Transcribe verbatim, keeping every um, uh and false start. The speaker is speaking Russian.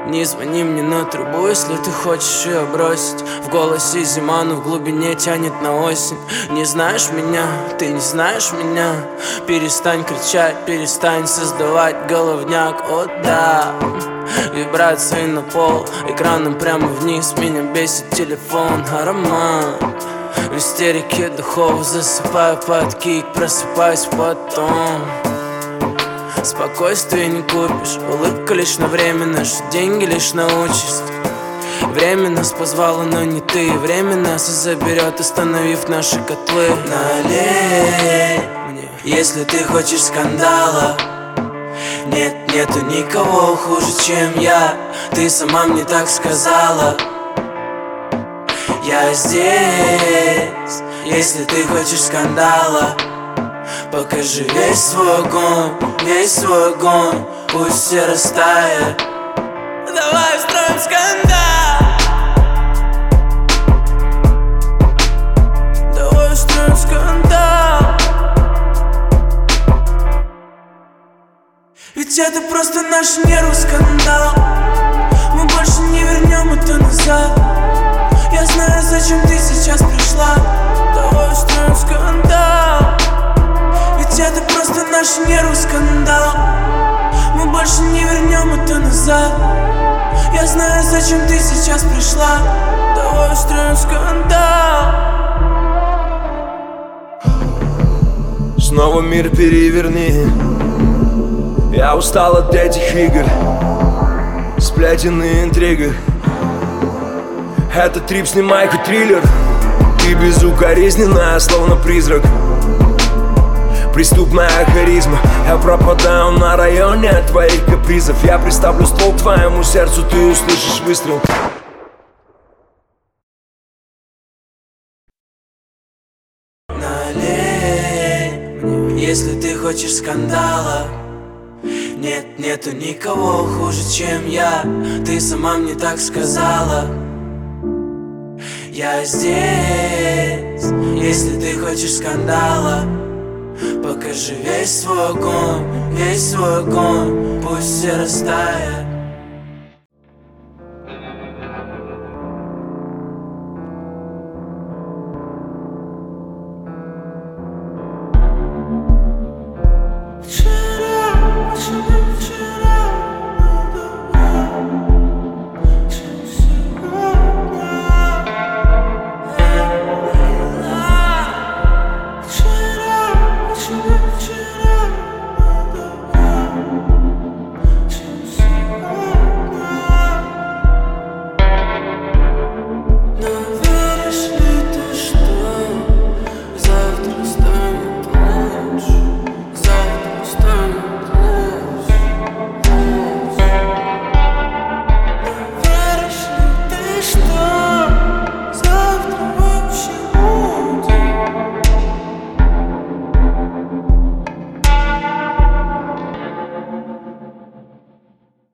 Не звони мне на трубу, если ты хочешь ее бросить. В голосе зима, но в глубине тянет на осень. Не знаешь меня, ты не знаешь меня. Перестань кричать, перестань создавать головняк. О да, вибрации на пол, экраном прямо вниз. Меня бесит телефон, аромат. В истерике духов засыпаю под кик, просыпаюсь потом. Спокойствие не купишь, улыбка лишь на время, наши деньги лишь на участь. Время нас позвало, но не ты. Время нас и заберет, остановив наши котлы. Налей мне, если ты хочешь скандала. Нет, нету никого хуже, чем я. Ты сама мне так сказала. Я здесь, если ты хочешь скандала. Покажи весь свой огонь, весь свой огонь, пусть все растает. Давай устроим скандал. Давай устроим скандал. Ведь это просто наш нервный скандал. Мы больше не вернем это назад. Я знаю, зачем ты сейчас пришла. Давай устроим скандал. Ведь это просто наш нервный скандал. Мы больше не вернем это назад. Я знаю, зачем ты сейчас пришла. Давай устроим скандал. Снова мир переверни. Я устал от этих игр, сплетен и интриг. Это трип, снимай хоть триллер. Ты безукоризненная, словно призрак. Преступная харизма. Я пропадаю на районе от твоих капризов. Я приставлю ствол к твоему сердцу, ты услышишь выстрел. Налей мне, если ты хочешь скандала. Нет, нету никого хуже, чем я. Ты сама мне так сказала. Я здесь, если ты хочешь скандала. Покажи весь свой огонь, весь свой огонь, пусть все растает.